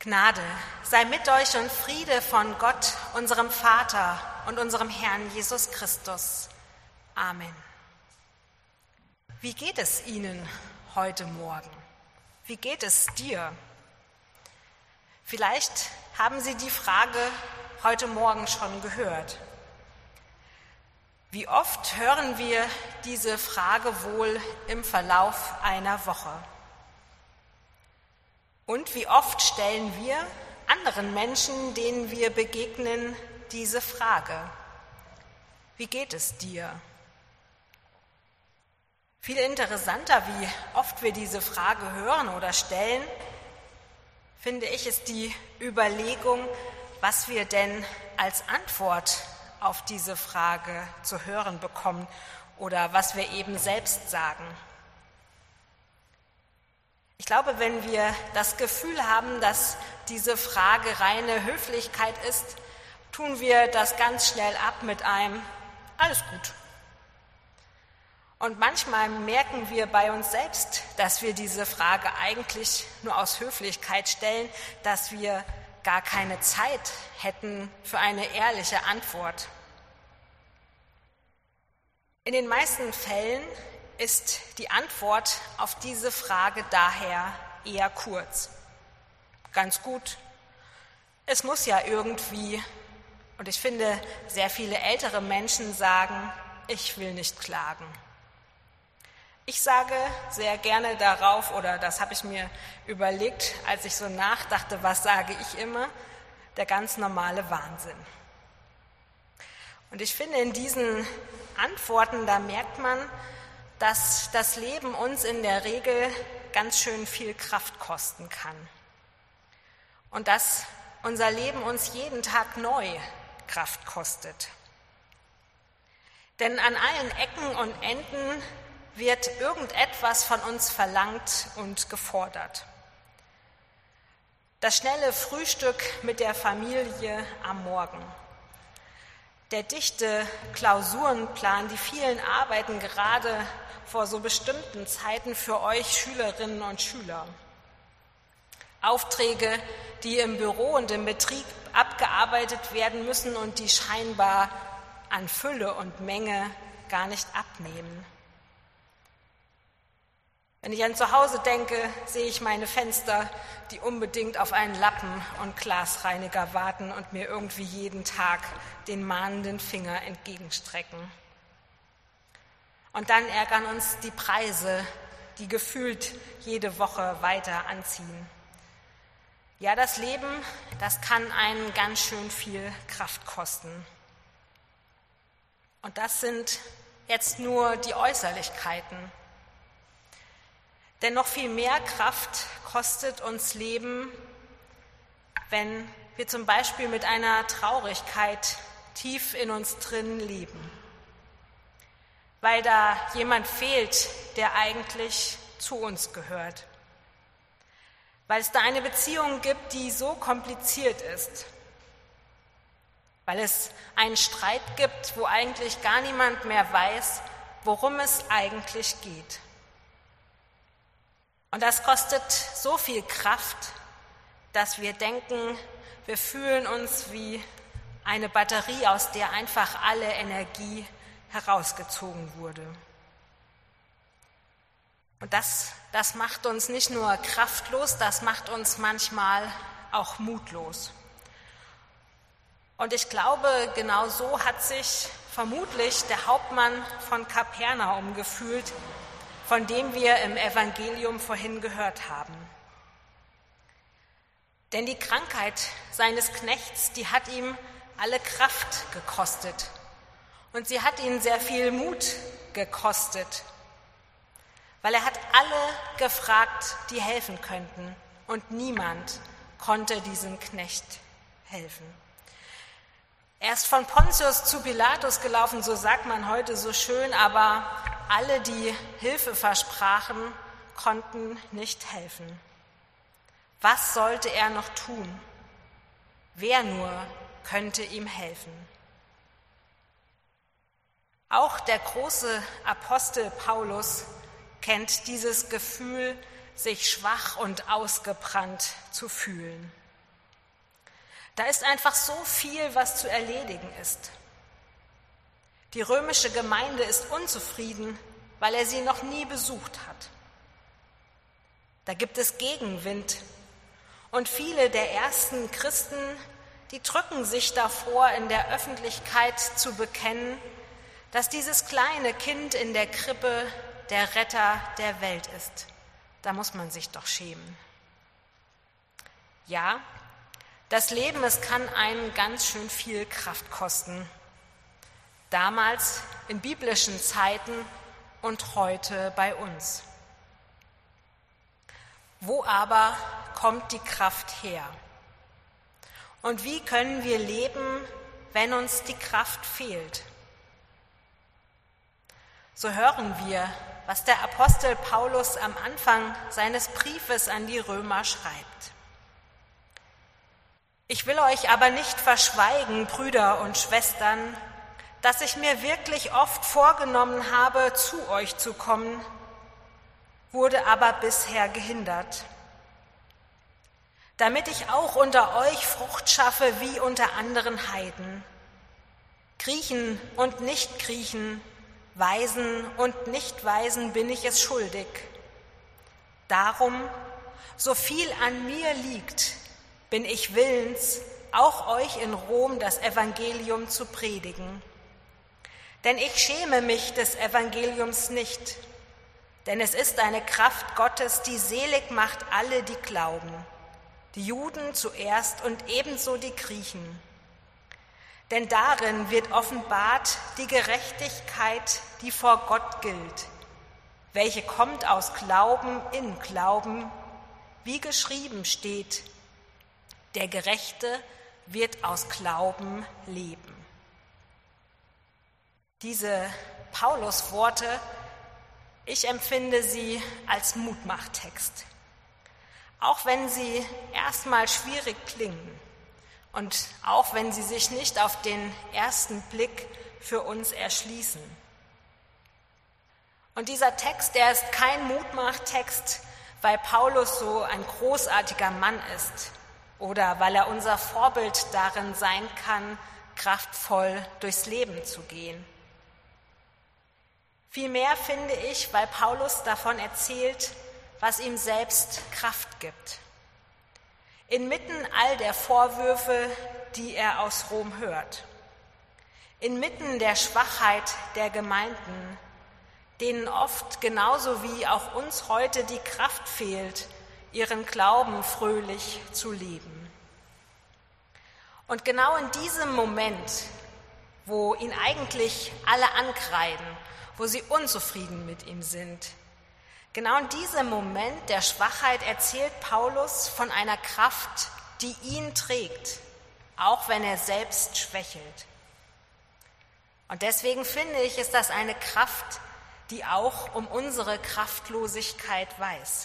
Gnade sei mit euch und Friede von Gott, unserem Vater und unserem Herrn Jesus Christus. Amen. Wie geht es Ihnen heute Morgen? Wie geht es dir? Vielleicht haben Sie die Frage heute Morgen schon gehört. Wie oft hören wir diese Frage wohl im Verlauf einer Woche? Und wie oft stellen wir anderen Menschen, denen wir begegnen, diese Frage: Wie geht es dir? Viel interessanter, wie oft wir diese Frage hören oder stellen, finde ich, ist die Überlegung, was wir denn als Antwort auf diese Frage zu hören bekommen oder was wir eben selbst sagen. Ich glaube, wenn wir das Gefühl haben, dass diese Frage reine Höflichkeit ist, tun wir das ganz schnell ab mit einem Alles gut. Und manchmal merken wir bei uns selbst, dass wir diese Frage eigentlich nur aus Höflichkeit stellen, dass wir gar keine Zeit hätten für eine ehrliche Antwort. In den meisten Fällen ist die Antwort auf diese Frage daher eher kurz. Ganz gut. Es muss ja irgendwie, und ich finde, sehr viele ältere Menschen sagen, ich will nicht klagen. Ich sage sehr gerne darauf, oder das habe ich mir überlegt, als ich so nachdachte, was sage ich immer? Der ganz normale Wahnsinn. Und ich finde, in diesen Antworten, da merkt man, dass das Leben uns in der Regel ganz schön viel Kraft kosten kann. Und dass unser Leben uns jeden Tag neu Kraft kostet. Denn an allen Ecken und Enden wird irgendetwas von uns verlangt und gefordert. Das schnelle Frühstück mit der Familie am Morgen. Der dichte Klausurenplan, die vielen Arbeiten gerade vor so bestimmten Zeiten für euch Schülerinnen und Schüler. Aufträge, die im Büro und im Betrieb abgearbeitet werden müssen und die scheinbar an Fülle und Menge gar nicht abnehmen. Wenn ich an zu Hause denke, sehe ich meine Fenster, die unbedingt auf einen Lappen- und Glasreiniger warten und mir irgendwie jeden Tag den mahnenden Finger entgegenstrecken. Und dann ärgern uns die Preise, die gefühlt jede Woche weiter anziehen. Ja, das Leben, das kann einen ganz schön viel Kraft kosten. Und das sind jetzt nur die Äußerlichkeiten. Denn noch viel mehr Kraft kostet uns Leben, wenn wir zum Beispiel mit einer Traurigkeit tief in uns drin leben. Weil da jemand fehlt, der eigentlich zu uns gehört. Weil es da eine Beziehung gibt, die so kompliziert ist. Weil es einen Streit gibt, wo eigentlich gar niemand mehr weiß, worum es eigentlich geht. Und das kostet so viel Kraft, dass wir denken, wir fühlen uns wie eine Batterie, aus der einfach alle Energie herausgezogen wurde. Und das macht uns nicht nur kraftlos, das macht uns manchmal auch mutlos. Und ich glaube, genau so hat sich vermutlich der Hauptmann von Kapernaum gefühlt, von dem wir im Evangelium vorhin gehört haben. Denn die Krankheit seines Knechts, die hat ihm alle Kraft gekostet. Und sie hat ihn sehr viel Mut gekostet, weil er hat alle gefragt, die helfen könnten. Und niemand konnte diesem Knecht helfen. Er ist von Pontius zu Pilatus gelaufen, so sagt man heute so schön, aber alle, die Hilfe versprachen, konnten nicht helfen. Was sollte er noch tun? Wer nur könnte ihm helfen? Auch der große Apostel Paulus kennt dieses Gefühl, sich schwach und ausgebrannt zu fühlen. Da ist einfach so viel, was zu erledigen ist. Die römische Gemeinde ist unzufrieden, weil er sie noch nie besucht hat. Da gibt es Gegenwind und viele der ersten Christen, die drücken sich davor, in der Öffentlichkeit zu bekennen, dass dieses kleine Kind in der Krippe der Retter der Welt ist. Da muss man sich doch schämen. Ja, das Leben, es kann einen ganz schön viel Kraft kosten. Damals in biblischen Zeiten und heute bei uns. Wo aber kommt die Kraft her? Und wie können wir leben, wenn uns die Kraft fehlt? So hören wir, was der Apostel Paulus am Anfang seines Briefes an die Römer schreibt. Ich will euch aber nicht verschweigen, Brüder und Schwestern, dass ich mir wirklich oft vorgenommen habe, zu euch zu kommen, wurde aber bisher gehindert, damit ich auch unter euch Frucht schaffe wie unter anderen Heiden, Griechen und Nichtgriechen, Weisen und Nichtweisen bin ich es schuldig. Darum, so viel an mir liegt, bin ich willens, auch euch in Rom das Evangelium zu predigen. Denn ich schäme mich des Evangeliums nicht, denn es ist eine Kraft Gottes, die selig macht alle, die glauben, die Juden zuerst und ebenso die Griechen. Denn darin wird offenbart die Gerechtigkeit, die vor Gott gilt, welche kommt aus Glauben in Glauben, wie geschrieben steht, der Gerechte wird aus Glauben leben. Diese Paulus-Worte, ich empfinde sie als Mutmachtext, auch wenn sie erstmal schwierig klingen und auch wenn sie sich nicht auf den ersten Blick für uns erschließen. Und dieser Text, der ist kein Mutmachtext, weil Paulus so ein großartiger Mann ist oder weil er unser Vorbild darin sein kann, kraftvoll durchs Leben zu gehen. Vielmehr finde ich, weil Paulus davon erzählt, was ihm selbst Kraft gibt. Inmitten all der Vorwürfe, die er aus Rom hört. Inmitten der Schwachheit der Gemeinden, denen oft genauso wie auch uns heute die Kraft fehlt, ihren Glauben fröhlich zu leben. Und genau in diesem Moment, wo ihn eigentlich alle ankreiden, wo sie unzufrieden mit ihm sind, genau in diesem Moment der Schwachheit erzählt Paulus von einer Kraft, die ihn trägt, auch wenn er selbst schwächelt. Und deswegen finde ich, ist das eine Kraft, die auch um unsere Kraftlosigkeit weiß.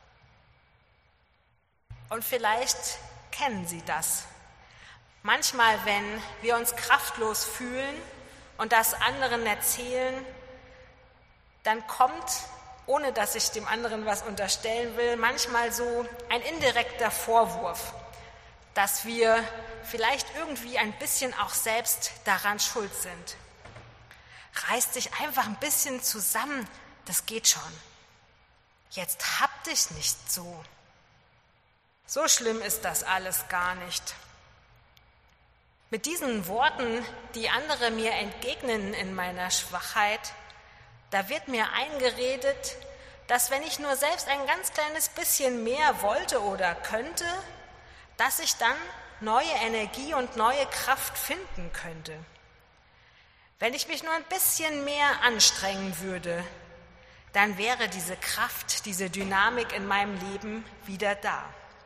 Und vielleicht kennen Sie das. Manchmal, wenn wir uns kraftlos fühlen und das anderen erzählen, dann kommt, ohne dass ich dem anderen was unterstellen will, manchmal so ein indirekter Vorwurf, dass wir vielleicht irgendwie ein bisschen auch selbst daran schuld sind. Reiß dich einfach ein bisschen zusammen, das geht schon. Jetzt hab dich nicht so. So schlimm ist das alles gar nicht. Mit diesen Worten, die andere mir entgegnen in meiner Schwachheit, da wird mir eingeredet, dass wenn ich nur selbst ein ganz kleines bisschen mehr wollte oder könnte, dass ich dann neue Energie und neue Kraft finden könnte. Wenn ich mich nur ein bisschen mehr anstrengen würde, dann wäre diese Kraft, diese Dynamik in meinem Leben wieder da.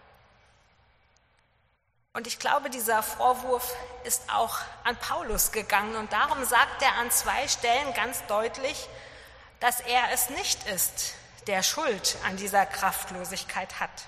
Und ich glaube, dieser Vorwurf ist auch an Paulus gegangen und darum sagt er an 2 Stellen ganz deutlich, dass er es nicht ist, der Schuld an dieser Kraftlosigkeit hat.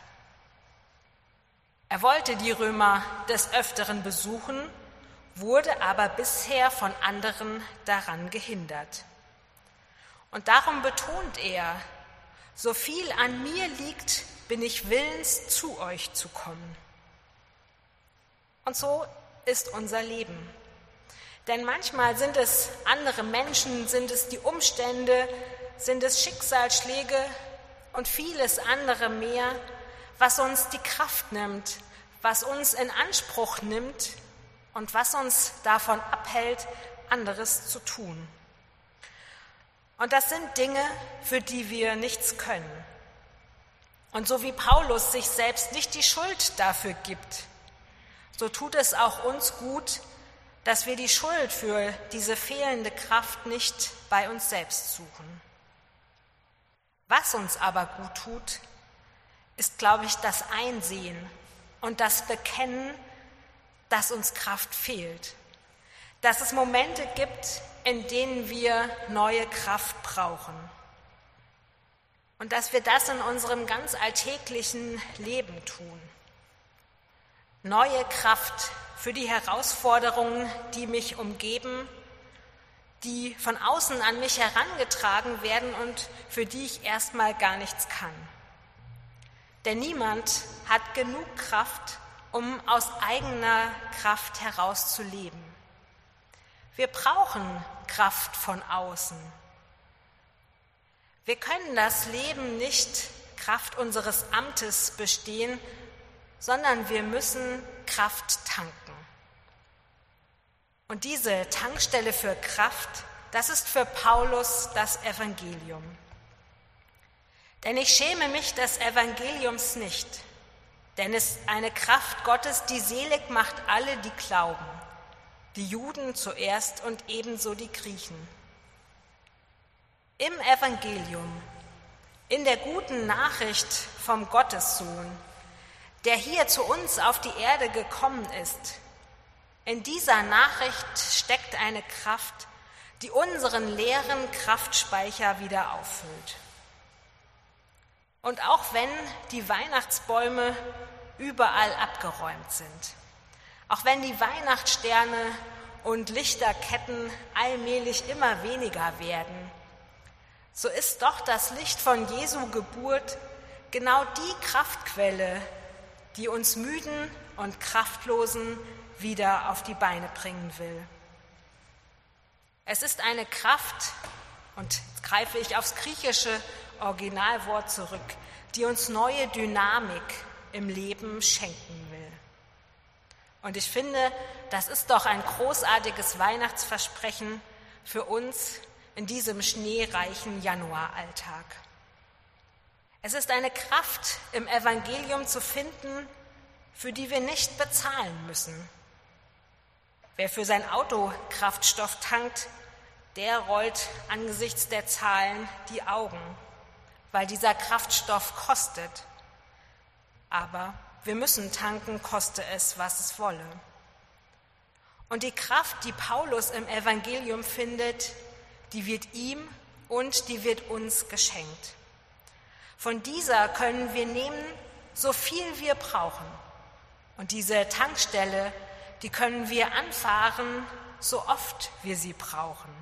Er wollte die Römer des Öfteren besuchen, wurde aber bisher von anderen daran gehindert. Und darum betont er, so viel an mir liegt, bin ich willens, zu euch zu kommen. Und so ist unser Leben. Denn manchmal sind es andere Menschen, sind es die Umstände, sind es Schicksalsschläge und vieles andere mehr, was uns die Kraft nimmt, was uns in Anspruch nimmt und was uns davon abhält, anderes zu tun. Und das sind Dinge, für die wir nichts können. Und so wie Paulus sich selbst nicht die Schuld dafür gibt, so tut es auch uns gut, dass wir die Schuld für diese fehlende Kraft nicht bei uns selbst suchen. Was uns aber gut tut, ist, glaube ich, das Einsehen und das Bekennen, dass uns Kraft fehlt, dass es Momente gibt, in denen wir neue Kraft brauchen und dass wir das in unserem ganz alltäglichen Leben tun. Neue Kraft für die Herausforderungen, die mich umgeben, die von außen an mich herangetragen werden und für die ich erstmal gar nichts kann. Denn niemand hat genug Kraft, um aus eigener Kraft heraus zu leben. Wir brauchen Kraft von außen. Wir können das Leben nicht Kraft unseres Amtes bestehen, sondern wir müssen Kraft tanken. Und diese Tankstelle für Kraft, das ist für Paulus das Evangelium. Denn ich schäme mich des Evangeliums nicht, denn es ist eine Kraft Gottes, die selig macht alle, die glauben, die Juden zuerst und ebenso die Griechen. Im Evangelium, in der guten Nachricht vom Gottessohn, der hier zu uns auf die Erde gekommen ist, in dieser Nachricht steckt eine Kraft, die unseren leeren Kraftspeicher wieder auffüllt. Und auch wenn die Weihnachtsbäume überall abgeräumt sind, auch wenn die Weihnachtssterne und Lichterketten allmählich immer weniger werden, so ist doch das Licht von Jesu Geburt genau die Kraftquelle, die uns Müden und Kraftlosen wieder auf die Beine bringen will. Es ist eine Kraft, und jetzt greife ich aufs griechische Originalwort zurück, die uns neue Dynamik im Leben schenken will. Und ich finde, das ist doch ein großartiges Weihnachtsversprechen für uns in diesem schneereichen Januaralltag. Es ist eine Kraft im Evangelium zu finden, für die wir nicht bezahlen müssen. Wer für sein Auto Kraftstoff tankt, der rollt angesichts der Zahlen die Augen, weil dieser Kraftstoff kostet. Aber wir müssen tanken, koste es, was es wolle. Und die Kraft, die Paulus im Evangelium findet, die wird ihm und die wird uns geschenkt. Von dieser können wir nehmen, so viel wir brauchen. Und diese Tankstelle, die können wir anfahren, so oft wir sie brauchen.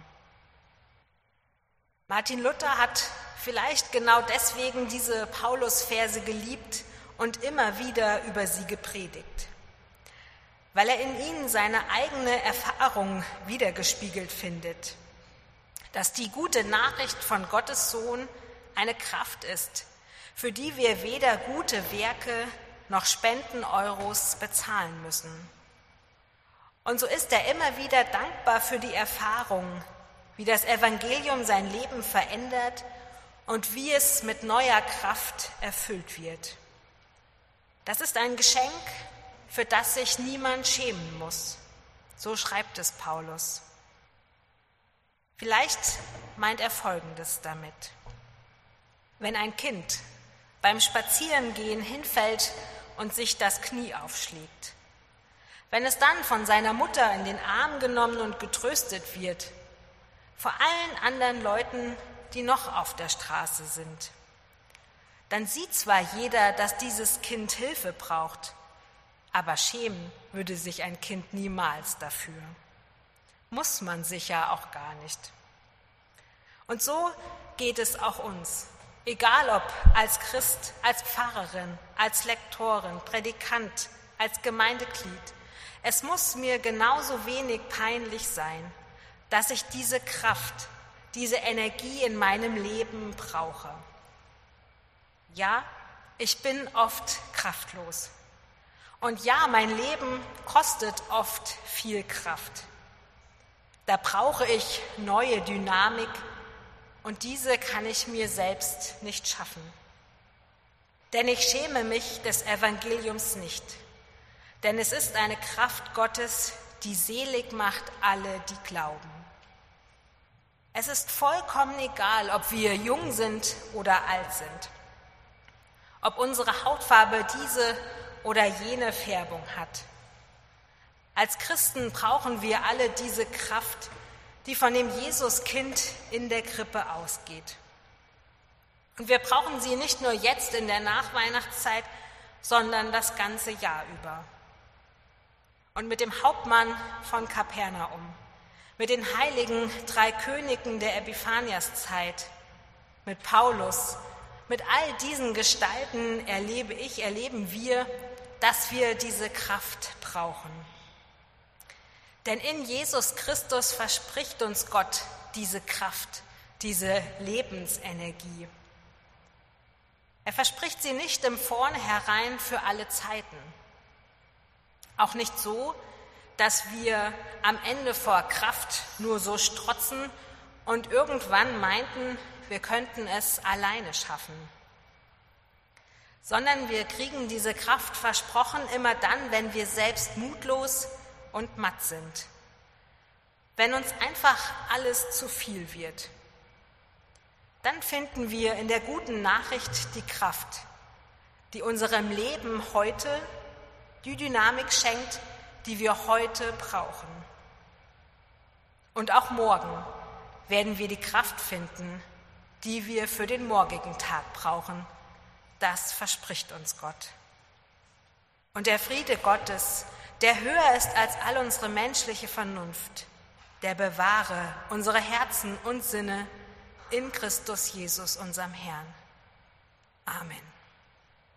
Martin Luther hat vielleicht genau deswegen diese Paulus-Verse geliebt und immer wieder über sie gepredigt, weil er in ihnen seine eigene Erfahrung widergespiegelt findet, dass die gute Nachricht von Gottes Sohn eine Kraft ist, für die wir weder gute Werke noch Spenden-Euros bezahlen müssen. Und so ist er immer wieder dankbar für die Erfahrung, wie das Evangelium sein Leben verändert und wie es mit neuer Kraft erfüllt wird. Das ist ein Geschenk, für das sich niemand schämen muss. So schreibt es Paulus. Vielleicht meint er Folgendes damit. Wenn ein Kind beim Spazierengehen hinfällt und sich das Knie aufschlägt, wenn es dann von seiner Mutter in den Arm genommen und getröstet wird, vor allen anderen Leuten, die noch auf der Straße sind, dann sieht zwar jeder, dass dieses Kind Hilfe braucht, aber schämen würde sich ein Kind niemals dafür. Muss man sich ja auch gar nicht. Und so geht es auch uns, egal ob als Christ, als Pfarrerin, als Lektorin, Predikant, als Gemeindeglied, Es muss mir genauso wenig peinlich sein, dass ich diese Kraft, diese Energie in meinem Leben brauche. Ja, ich bin oft kraftlos. Und ja, mein Leben kostet oft viel Kraft. Da brauche ich neue Dynamik und diese kann ich mir selbst nicht schaffen. Denn ich schäme mich des Evangeliums nicht, denn es ist eine Kraft Gottes, die selig macht alle, die glauben. Es ist vollkommen egal, ob wir jung sind oder alt sind, ob unsere Hautfarbe diese oder jene Färbung hat. Als Christen brauchen wir alle diese Kraft, die von dem Jesuskind in der Krippe ausgeht. Und wir brauchen sie nicht nur jetzt in der Nachweihnachtszeit, sondern das ganze Jahr über. Und mit dem Hauptmann von Kapernaum, mit den heiligen 3 Königen der Epiphaniaszeit, mit Paulus, mit all diesen Gestalten erleben wir, dass wir diese Kraft brauchen. Denn in Jesus Christus verspricht uns Gott diese Kraft, diese Lebensenergie. Er verspricht sie nicht im Vornherein für alle Zeiten. Auch nicht so, dass wir am Ende vor Kraft nur so strotzen und irgendwann meinten, wir könnten es alleine schaffen. Sondern wir kriegen diese Kraft versprochen immer dann, wenn wir selbst mutlos und matt sind. Wenn uns einfach alles zu viel wird. Dann finden wir in der guten Nachricht die Kraft, die unserem Leben heute die Dynamik schenkt, die wir heute brauchen. Und auch morgen werden wir die Kraft finden, die wir für den morgigen Tag brauchen. Das verspricht uns Gott. Und der Friede Gottes, der höher ist als all unsere menschliche Vernunft, der bewahre unsere Herzen und Sinne in Christus Jesus, unserem Herrn. Amen.